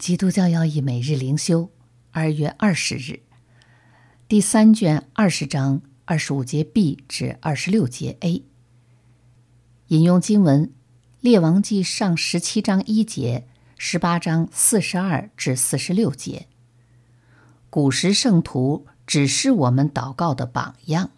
基督教要义每日灵修，2月20日，第3卷20章25节 B 至26节 A。引用经文：列王纪上17章1节，18章42至46节。古时圣徒只是我们祷告的榜样。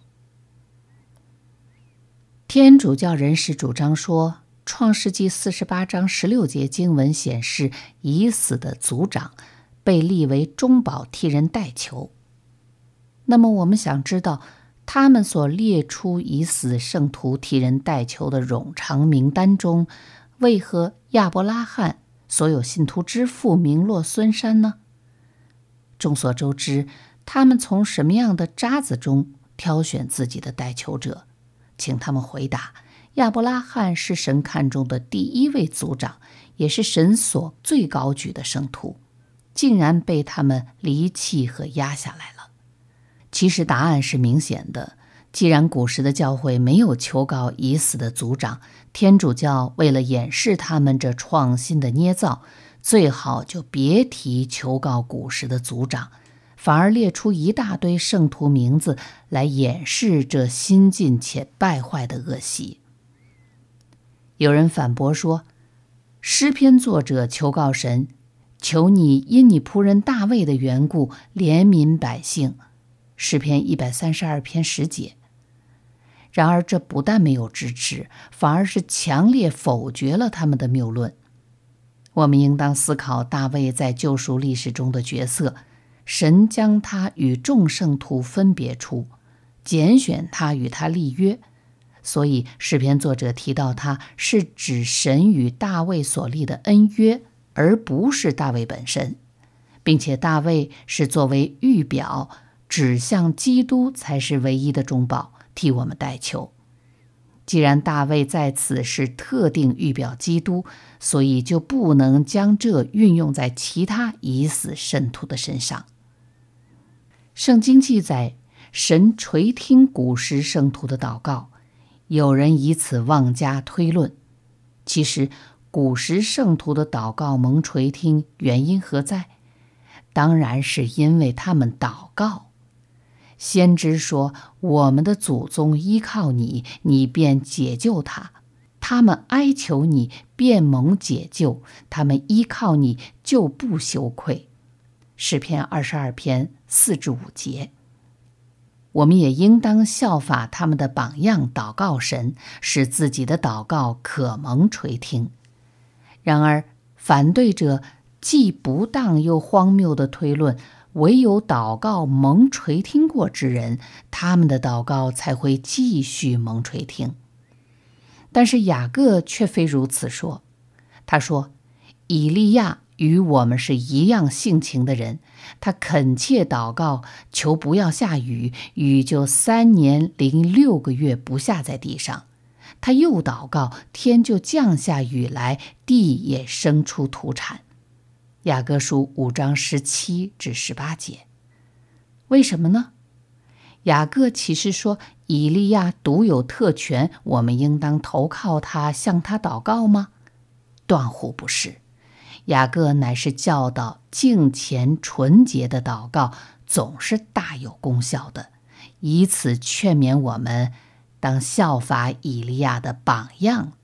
天主教人士主张说，创世纪48章16节经文显示，已死的族长被立为中保替人代求。那么我们想知道，他们所列出已死圣徒替人代求的冗长名单中，为何亚伯拉罕所有信徒之父名落孙山呢？众所周知，他们从什么样的渣子中挑选自己的代求者？请他们回答。亚伯拉罕是神看中的第一位族长，也是神所最高举的圣徒，竟然被他们离弃和压下来了。其实答案是明显的，既然古时的教会没有求告已死的族长，天主教为了掩饰他们这创新的捏造，最好就别提求告古时的族长，反而列出一大堆圣徒名字来掩饰这新进且败坏的恶习。有人反驳说，诗篇作者求告神，求你因你仆人大卫的缘故怜悯百姓，诗篇132篇10节。然而这不但没有支持，反而是强烈否决了他们的谬论。我们应当思考大卫在救赎历史中的角色，神将他与众圣徒分别出，拣选他与他立约，所以诗篇作者提到他是指神与大卫所立的恩约，而不是大卫本身，并且大卫是作为预表指向基督才是唯一的中保，替我们代求。既然大卫在此是特定预表基督，所以就不能将这运用在其他已死圣徒的身上。圣经记载，神垂听古时圣徒的祷告，有人以此妄加推论。其实古时圣徒的祷告蒙垂听，原因何在？当然是因为他们祷告。先知说，我们的祖宗依靠你，你便解救他；他们哀求你，便蒙解救；他们依靠你，就不羞愧。诗篇22篇4至5节。我们也应当效法他们的榜样，祷告神，使自己的祷告可蒙垂听。然而反对者既不当又荒谬的推论，唯有祷告蒙垂听过之人，他们的祷告才会继续蒙垂听。但是雅各却非如此说。他说，以利亚与我们是一样性情的人，他恳切祷告，求不要下雨，雨就3年零6个月不下在地上。他又祷告，天就降下雨来，地也生出土产。雅各书5章17至18节。为什么呢？雅各岂是说以利亚独有特权，我们应当投靠他，向他祷告吗？断乎不是。雅各乃是教导敬虔纯洁的祷告总是大有功效的，以此劝勉我们当效法以利亚的榜样